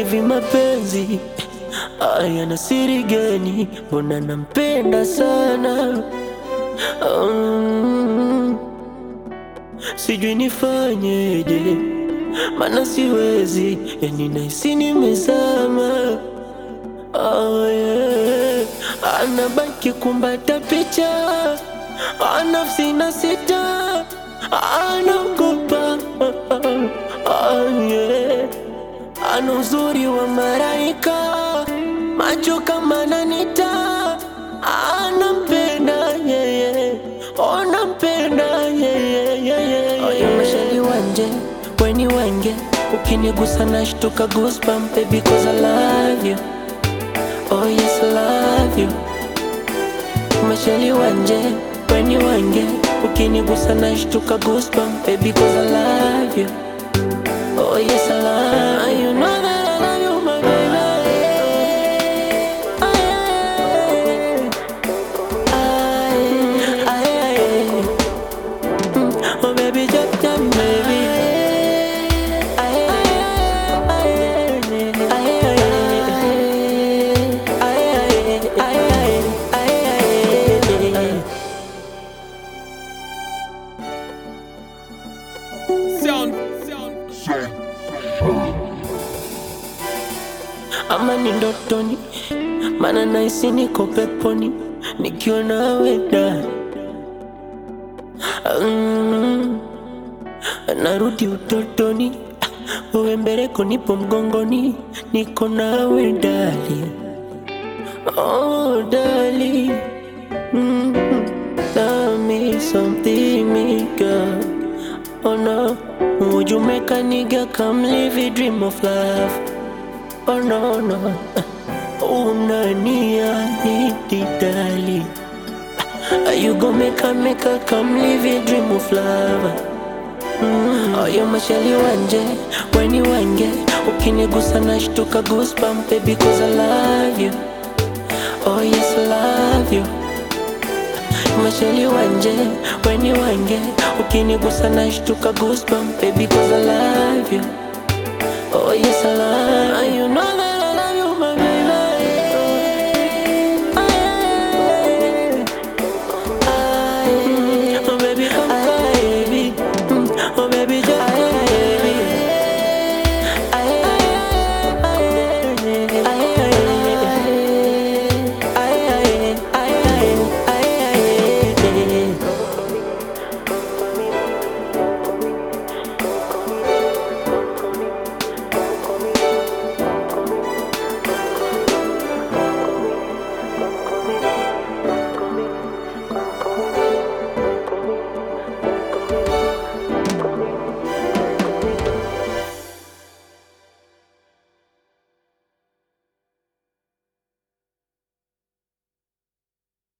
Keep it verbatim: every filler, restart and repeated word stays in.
Hivi mapenzi haya na siri gani? Mbona nampenda sana? um, Sijui nifanyeje, mana siwezi, yani nahisi nimezama. Oh yeah. Anabaki kumbata picha, nafsi na sita, anaogopa. Oh yeah. Ana uzuri wa malaika, macho kama nanita, anampenda yeye, onampenda yeye. Oyo mashali wanje, weni wenge, ukinigusa nashtuka goosebump, baby cause I love you. Oh yes I love you. Mashali wanje, weni wenge, ukinigusa nashtuka goosebump, baby cause I love you. Oh yes I love you. You know that I love you, my baby. Aye, aye, aye. Mm. Oh baby, jump, jump, baby. Aye, aye, aye, aye, aye, aye, aye. Sound. Ama ni ndotoni, mana nahisi niko peponi nikiwa nawe ndani. mm, Narudi utotoni, wewe mbeleko nipo mgongoni, niko nawe ndani. Oh darling, mm, tell me something, me girl. Oh no, would you make a nigga come live a dream of love? Oh no, no. Unaniahidi darling, you gon' make a, make a come live a dream of love. mm. Oh you mashali wanje, weni wenge, ukinigusa nashtuka goosebump, baby cause I love you. Oh yes I love you. Mashali wanje, weni wenge, ukinigusa nashtuka goosebump, baby cause I love you. Oh yes I love you. You know that